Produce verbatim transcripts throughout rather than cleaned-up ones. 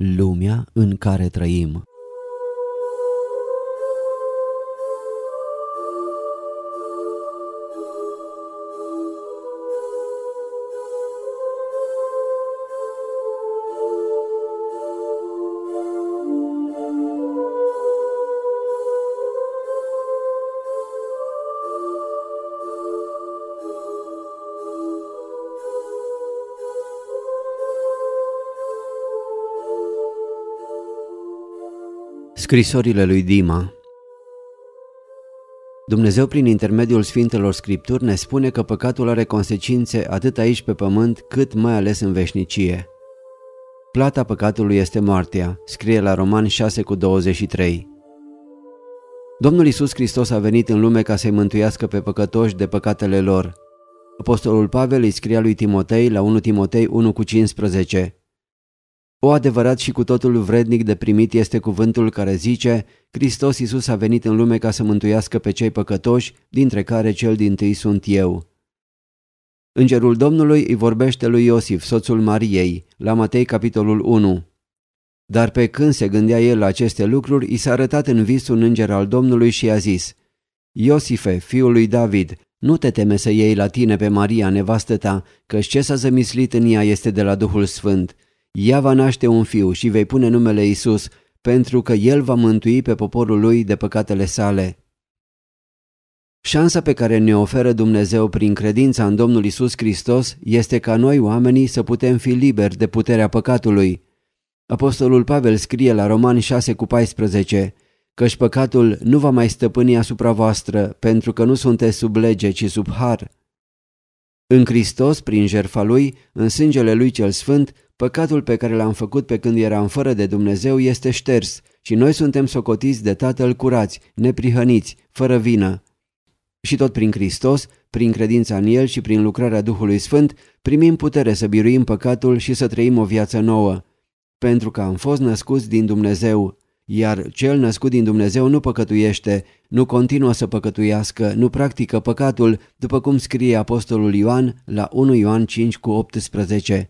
lumea în care trăim. Scrisorile lui Dima. Dumnezeu, prin intermediul Sfintelor Scripturi, ne spune că păcatul are consecințe atât aici pe pământ, cât mai ales în veșnicie. Plata păcatului este moartea, scrie la Romani șase cu douăzeci și trei. Domnul Iisus Hristos a venit în lume ca să-i mântuiască pe păcătoși de păcatele lor. Apostolul Pavel îi scria lui Timotei la unu Timotei unu cu cincisprezece. O adevărat și cu totul vrednic de primit este cuvântul care zice: Hristos Iisus a venit în lume ca să mântuiască pe cei păcătoși, dintre care cel dintâi sunt eu. Îngerul Domnului îi vorbește lui Iosif, soțul Mariei, la Matei capitolul unu. Dar pe când se gândea el la aceste lucruri, i s-a arătat în vis un înger al Domnului și i-a zis: Iosife, fiul lui David, nu te teme să iei la tine pe Maria, nevastă ta, căci ce s-a zămislit în ea este de la Duhul Sfânt. Ea va naște un fiu și vei pune numele Iisus, pentru că el va mântui pe poporul lui de păcatele sale. Șansa pe care ne oferă Dumnezeu prin credința în Domnul Iisus Hristos este ca noi oamenii să putem fi liberi de puterea păcatului. Apostolul Pavel scrie la Romani șase cu paisprezece, căci păcatul nu va mai stăpâni asupra voastră, pentru că nu sunteți sub lege, ci sub har. În Hristos, prin jertfa Lui, în sângele Lui cel Sfânt, păcatul pe care l-am făcut pe când eram fără de Dumnezeu este șters și noi suntem socotiți de Tatăl curați, neprihăniți, fără vină. Și tot prin Hristos, prin credința în El și prin lucrarea Duhului Sfânt, primim putere să biruim păcatul și să trăim o viață nouă. Pentru că am fost născuți din Dumnezeu, iar cel născut din Dumnezeu nu păcătuiește, nu continuă să păcătuiască, nu practică păcatul, după cum scrie apostolul Ioan la unu Ioan cinci cu optsprezece.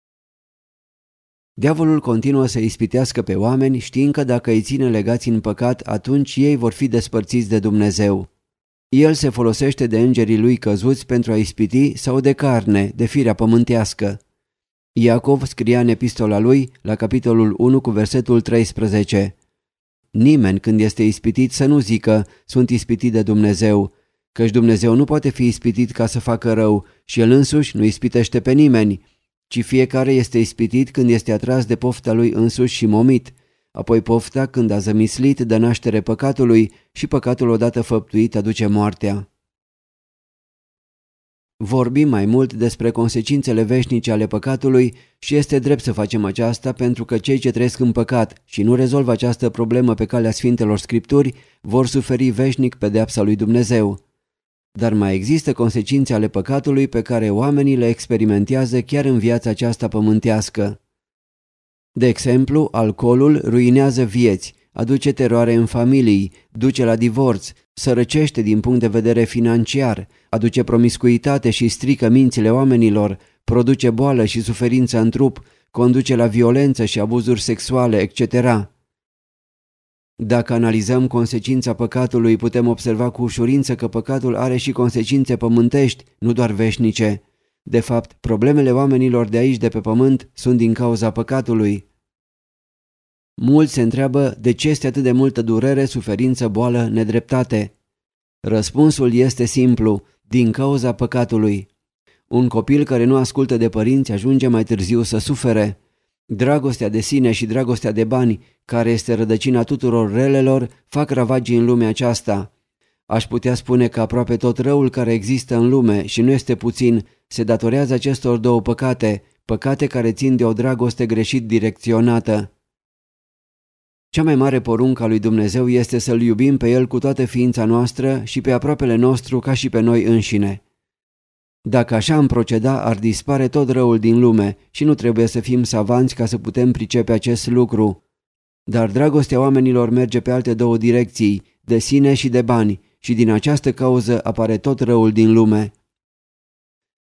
Diavolul continuă să ispitească pe oameni, știind că dacă îi ține legați în păcat, atunci ei vor fi despărțiți de Dumnezeu. El se folosește de îngerii lui căzuți pentru a ispiti sau de carne, de firea pământească. Iacov scria în epistola lui, la capitolul unu cu versetul treisprezece. Nimeni când este ispitit să nu zică, sunt ispitit de Dumnezeu, căci Dumnezeu nu poate fi ispitit ca să facă rău și El însuși nu ispitește pe nimeni, ci fiecare este ispitit când este atras de pofta lui însuși și momit, apoi pofta, când a zămislit, dă naștere păcatului și păcatul odată făptuit aduce moartea. Vorbim mai mult despre consecințele veșnice ale păcatului și este drept să facem aceasta pentru că cei ce trăiesc în păcat și nu rezolvă această problemă pe calea Sfintelor Scripturi vor suferi veșnic pedeapsa lui Dumnezeu. Dar mai există consecințe ale păcatului pe care oamenii le experimentează chiar în viața aceasta pământească. De exemplu, alcoolul ruinează vieți, aduce teroare în familii, duce la divorț, sărăcește din punct de vedere financiar, aduce promiscuitate și strică mințile oamenilor, produce boală și suferință în trup, conduce la violență și abuzuri sexuale, et cetera. Dacă analizăm consecința păcatului, putem observa cu ușurință că păcatul are și consecințe pământești, nu doar veșnice. De fapt, problemele oamenilor de aici, de pe pământ, sunt din cauza păcatului. Mulți se întreabă de ce este atât de multă durere, suferință, boală, nedreptate. Răspunsul este simplu, din cauza păcatului. Un copil care nu ascultă de părinți ajunge mai târziu să sufere. Dragostea de sine și dragostea de bani, care este rădăcina tuturor relelor, fac ravagii în lumea aceasta. Aș putea spune că aproape tot răul care există în lume, și nu este puțin, se datorează acestor două păcate, păcate care țin de o dragoste greșit direcționată. Cea mai mare poruncă a lui Dumnezeu este să-L iubim pe El cu toată ființa noastră și pe aproapele nostru ca și pe noi înșine. Dacă așa am proceda, ar dispare tot răul din lume și nu trebuie să fim savanți ca să putem pricepe acest lucru. Dar dragostea oamenilor merge pe alte două direcții, de sine și de bani, și din această cauză apare tot răul din lume.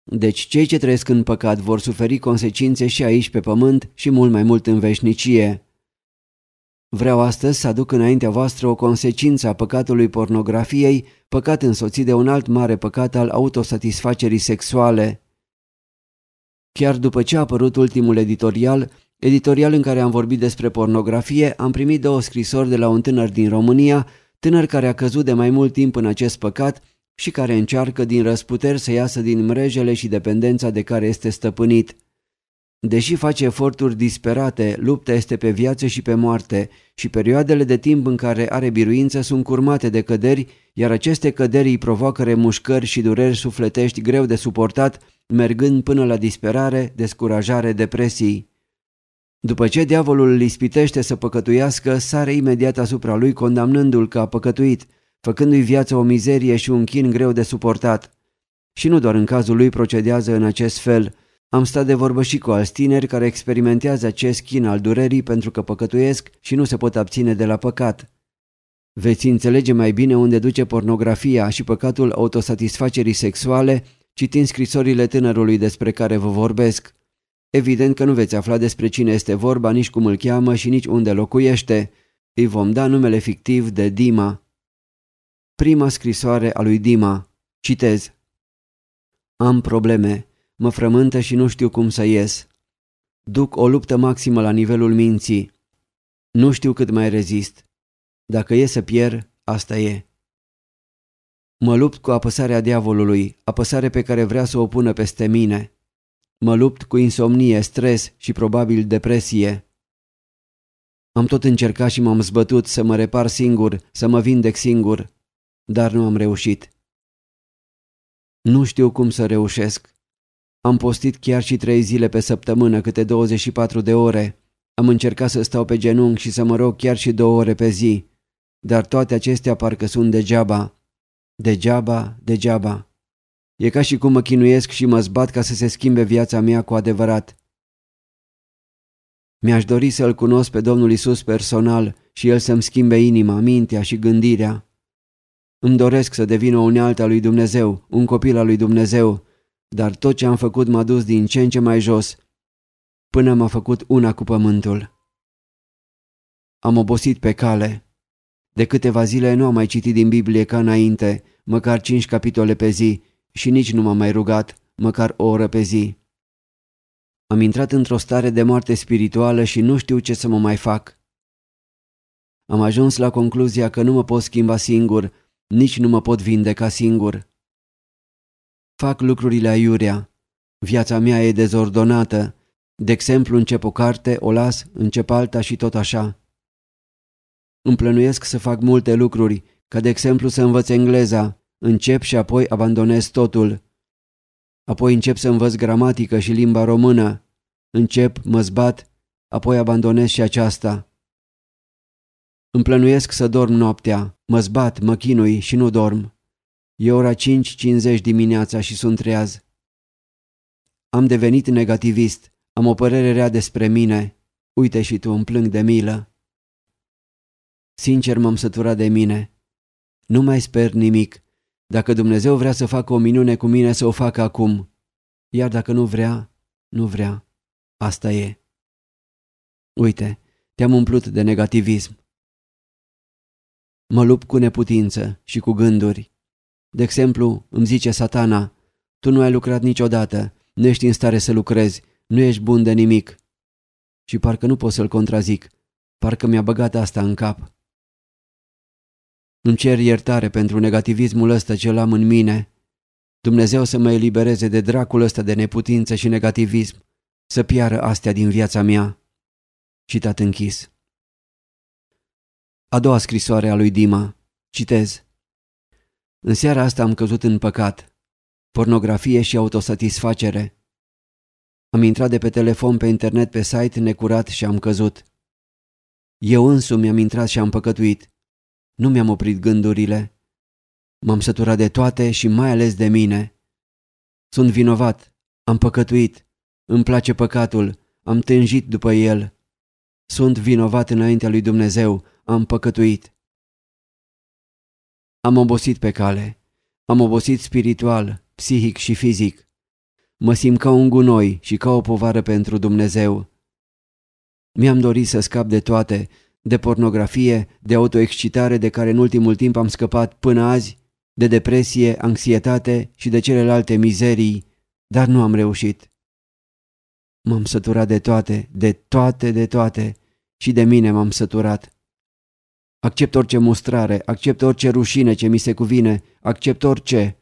Deci cei ce trăiesc în păcat vor suferi consecințe și aici pe pământ și mult mai mult în veșnicie. Vreau astăzi să aduc înaintea voastră o consecință a păcatului pornografiei, păcat însoțit de un alt mare păcat al autosatisfacerii sexuale. Chiar după ce a apărut ultimul editorial, editorial în care am vorbit despre pornografie, am primit două scrisori de la un tânăr din România, tânăr care a căzut de mai mult timp în acest păcat și care încearcă din răsputeri să iasă din mrejele și dependența de care este stăpânit. Deși face eforturi disperate, lupta este pe viață și pe moarte și perioadele de timp în care are biruință sunt curmate de căderi, iar aceste căderi îi provoacă remușcări și dureri sufletești greu de suportat, mergând până la disperare, descurajare, depresii. După ce diavolul îl ispitește să păcătuiască, sare imediat asupra lui condamnându-l că a păcătuit, făcându-i viața o mizerie și un chin greu de suportat. Și nu doar în cazul lui procedează în acest fel. Am stat de vorbă și cu alți tineri care experimentează acest chin al durerii pentru că păcătuiesc și nu se pot abține de la păcat. Veți înțelege mai bine unde duce pornografia și păcatul autosatisfacerii sexuale citind scrisorile tânărului despre care vă vorbesc. Evident că nu veți afla despre cine este vorba, nici cum îl cheamă și nici unde locuiește. Îi vom da numele fictiv de Dima. Prima scrisoare a lui Dima. Citez. Am probleme. Mă frământă și nu știu cum să ies. Duc o luptă maximă la nivelul minții. Nu știu cât mai rezist. Dacă e să pierd, asta e. Mă lupt cu apăsarea diavolului, apăsare pe care vrea să o pună peste mine. Mă lupt cu insomnie, stres și probabil depresie. Am tot încercat și m-am zbătut să mă repar singur, să mă vindec singur, dar nu am reușit. Nu știu cum să reușesc. Am postit chiar și trei zile pe săptămână, câte douăzeci și patru de ore. Am încercat să stau pe genunchi și să mă rog chiar și două ore pe zi, dar toate acestea parcă sunt degeaba. Degeaba, degeaba. E ca și cum mă chinuiesc și mă zbat ca să se schimbe viața mea cu adevărat. Mi-aș dori să-L cunosc pe Domnul Iisus personal și El să-mi schimbe inima, mintea și gândirea. Îmi doresc să devin o unealtă a lui Dumnezeu, un copil al lui Dumnezeu, dar tot ce am făcut m-a dus din ce în ce mai jos, până m-a făcut una cu pământul. Am obosit pe cale. De câteva zile nu am mai citit din Biblie ca înainte, măcar cinci capitole pe zi, și nici nu m-am mai rugat, măcar o oră pe zi. Am intrat într-o stare de moarte spirituală și nu știu ce să mă mai fac. Am ajuns la concluzia că nu mă pot schimba singur, nici nu mă pot vindeca singur. Fac lucrurile aiurea. Viața mea e dezordonată. De exemplu, încep o carte, o las, încep alta și tot așa. Îmi plănuiesc să fac multe lucruri, ca de exemplu să învăț engleza, încep și apoi abandonez totul. Apoi încep să învăț gramatică și limba română. Încep, mă zbat, apoi abandonez și aceasta. Îmi plănuiesc să dorm noaptea, mă zbat, mă chinui și nu dorm. E ora cinci cincizeci dimineața și sunt treaz. Am devenit negativist, am o părere rea despre mine. Uite și tu, îmi plâng de milă. Sincer m-am săturat de mine. Nu mai sper nimic. Dacă Dumnezeu vrea să facă o minune cu mine, să o facă acum. Iar dacă nu vrea, nu vrea. Asta e. Uite, te-am umplut de negativism. Mă lupt cu neputință și cu gânduri. De exemplu, îmi zice Satana, tu nu ai lucrat niciodată, nu ești în stare să lucrezi, nu ești bun de nimic. Și parcă nu pot să-l contrazic, parcă mi-a băgat asta în cap. Îmi cer iertare pentru negativismul ăsta ce l-am în mine. Dumnezeu să mă elibereze de dracul ăsta de neputință și negativism, să piară astea din viața mea. Citat închis. A doua scrisoare a lui Dima. Citez. În seara asta am căzut în păcat, pornografie și autosatisfacere. Am intrat de pe telefon pe internet pe site necurat și am căzut. Eu însumi am intrat și am păcătuit. Nu mi-am oprit gândurile. M-am săturat de toate și mai ales de mine. Sunt vinovat, am păcătuit, îmi place păcatul, am tânjit după el. Sunt vinovat înaintea lui Dumnezeu, am păcătuit. Am obosit pe cale, am obosit spiritual, psihic și fizic. Mă simt ca un gunoi și ca o povară pentru Dumnezeu. Mi-am dorit să scap de toate, de pornografie, de autoexcitare de care în ultimul timp am scăpat până azi, de depresie, anxietate și de celelalte mizerii, dar nu am reușit. M-am săturat de toate, de toate, de toate și de mine m-am săturat. Accept orice mustrare, accept orice rușine ce mi se cuvine, accept orice.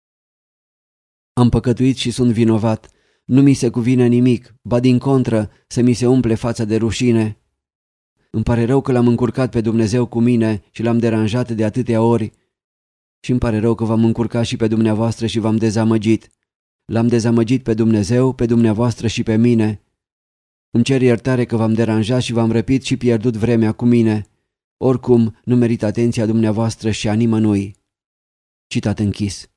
Am păcătuit și sunt vinovat, nu mi se cuvine nimic, ba din contră să mi se umple fața de rușine. Îmi pare rău că l-am încurcat pe Dumnezeu cu mine și l-am deranjat de atâtea ori și îmi pare rău că v-am încurcat și pe dumneavoastră și v-am dezamăgit. L-am dezamăgit pe Dumnezeu, pe dumneavoastră și pe mine. Îmi cer iertare că v-am deranjat și v-am răpit și pierdut vremea cu mine. Oricum, nu merit atenția dumneavoastră și a nimănui. Citat închis.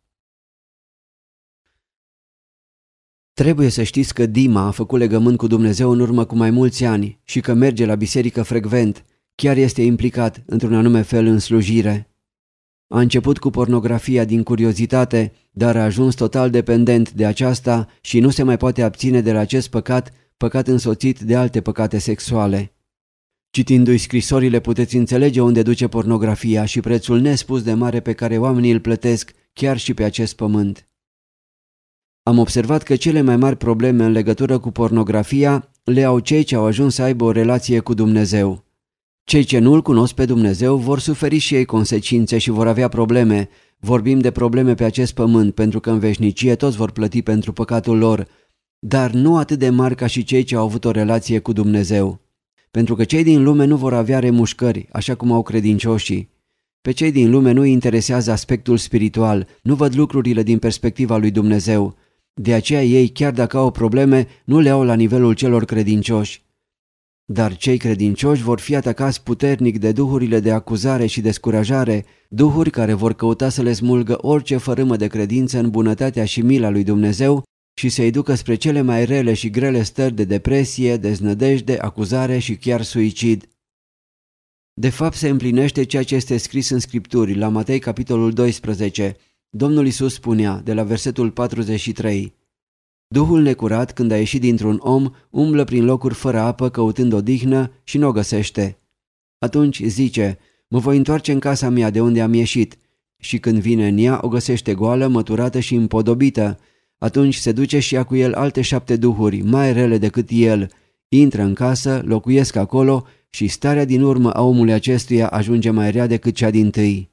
Trebuie să știți că Dima a făcut legământ cu Dumnezeu în urmă cu mai mulți ani și că merge la biserică frecvent, chiar este implicat într-un anume fel în slujire. A început cu pornografia din curiozitate, dar a ajuns total dependent de aceasta și nu se mai poate abține de la acest păcat, păcat însoțit de alte păcate sexuale. Citindu-i scrisorile puteți înțelege unde duce pornografia și prețul nespus de mare pe care oamenii îl plătesc chiar și pe acest pământ. Am observat că cele mai mari probleme în legătură cu pornografia le au cei ce au ajuns să aibă o relație cu Dumnezeu. Cei ce nu-L cunosc pe Dumnezeu vor suferi și ei consecințe și vor avea probleme. Vorbim de probleme pe acest pământ, pentru că în veșnicie toți vor plăti pentru păcatul lor, dar nu atât de mari ca și cei ce au avut o relație cu Dumnezeu. Pentru că cei din lume nu vor avea remușcări, așa cum au credincioșii. Pe cei din lume nu îi interesează aspectul spiritual, nu văd lucrurile din perspectiva lui Dumnezeu. De aceea ei, chiar dacă au probleme, nu le au la nivelul celor credincioși. Dar cei credincioși vor fi atacați puternic de duhurile de acuzare și descurajare, duhuri care vor căuta să le smulgă orice fărâmă de credință în bunătatea și mila lui Dumnezeu și să-i ducă spre cele mai rele și grele stări de depresie, deznădejde, acuzare și chiar suicid. De fapt se împlinește ceea ce este scris în Scripturi, la Matei capitolul doisprezece. Domnul Iisus spunea, de la versetul patruzeci și trei: Duhul necurat, când a ieșit dintr-un om, umblă prin locuri fără apă, căutând odihnă și nu o găsește. Atunci zice: mă voi întoarce în casa mea de unde am ieșit. Și când vine în ea, o găsește goală, măturată și împodobită. Atunci se duce și ia cu el alte șapte duhuri, mai rele decât el. Intră în casă, locuiesc acolo și starea din urmă a omului acestuia ajunge mai rea decât cea dintâi.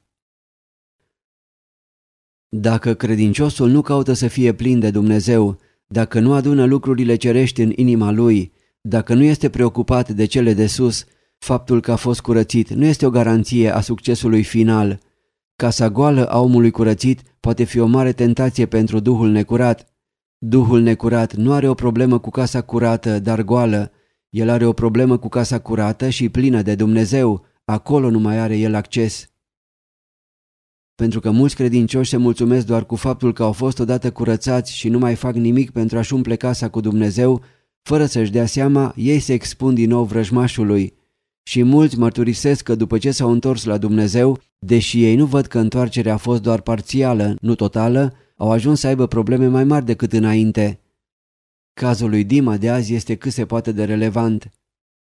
Dacă credinciosul nu caută să fie plin de Dumnezeu, dacă nu adună lucrurile cerești în inima lui, dacă nu este preocupat de cele de sus, faptul că a fost curățit nu este o garanție a succesului final. Casa goală a omului curățit poate fi o mare tentație pentru duhul necurat. Duhul necurat nu are o problemă cu casa curată, dar goală. El are o problemă cu casa curată și plină de Dumnezeu. Acolo nu mai are el acces. Pentru că mulți credincioși se mulțumesc doar cu faptul că au fost odată curățați și nu mai fac nimic pentru a-și umple casa cu Dumnezeu, fără să-și dea seama, ei se expun din nou vrăjmașului. Și mulți mărturisesc că după ce s-au întors la Dumnezeu, deși ei nu văd că întoarcerea a fost doar parțială, nu totală, au ajuns să aibă probleme mai mari decât înainte. Cazul lui Dima de azi este cât se poate de relevant.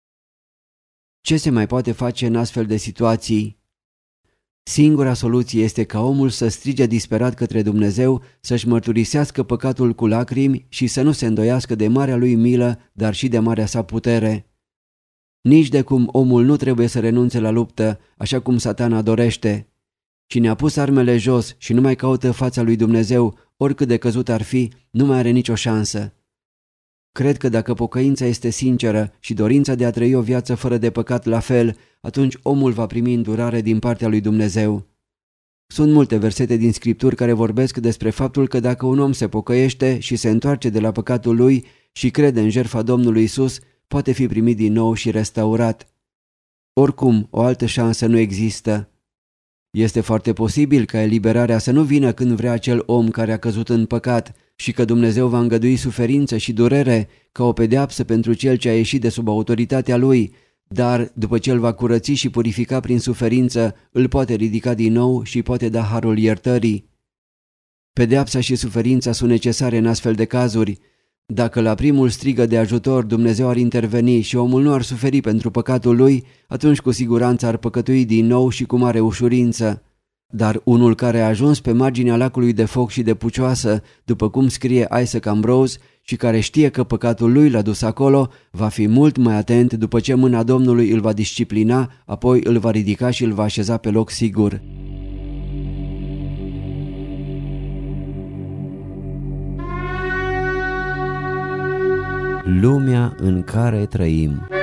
Ce se mai poate face în astfel de situații? Singura soluție este ca omul să strige disperat către Dumnezeu, să-și mărturisească păcatul cu lacrimi și să nu se îndoiască de marea lui milă, dar și de marea sa putere. Nici de cum omul nu trebuie să renunțe la luptă, așa cum Satana dorește. Cine a pus armele jos și nu mai caută fața lui Dumnezeu, oricât de căzut ar fi, nu mai are nicio șansă. Cred că dacă pocăința este sinceră și dorința de a trăi o viață fără de păcat la fel, atunci omul va primi îndurare din partea lui Dumnezeu. Sunt multe versete din Scripturi care vorbesc despre faptul că dacă un om se pocăiește și se întoarce de la păcatul lui și crede în jertfa Domnului Iisus, poate fi primit din nou și restaurat. Oricum, o altă șansă nu există. Este foarte posibil ca eliberarea să nu vină când vrea acel om care a căzut în păcat și că Dumnezeu va îngădui suferință și durere ca o pedeapsă pentru cel ce a ieșit de sub autoritatea lui, dar după ce îl va curăți și purifica prin suferință, îl poate ridica din nou și poate da harul iertării. Pedeapsa și suferința sunt necesare în astfel de cazuri. Dacă la primul strigă de ajutor Dumnezeu ar interveni și omul nu ar suferi pentru păcatul lui, atunci cu siguranță ar păcătui din nou și cu mare ușurință. Dar unul care a ajuns pe marginea lacului de foc și de pucioasă, după cum scrie Isaac Ambrose, și care știe că păcatul lui l-a dus acolo, va fi mult mai atent după ce mâna Domnului îl va disciplina, apoi îl va ridica și îl va așeza pe loc sigur. Lumea în care trăim.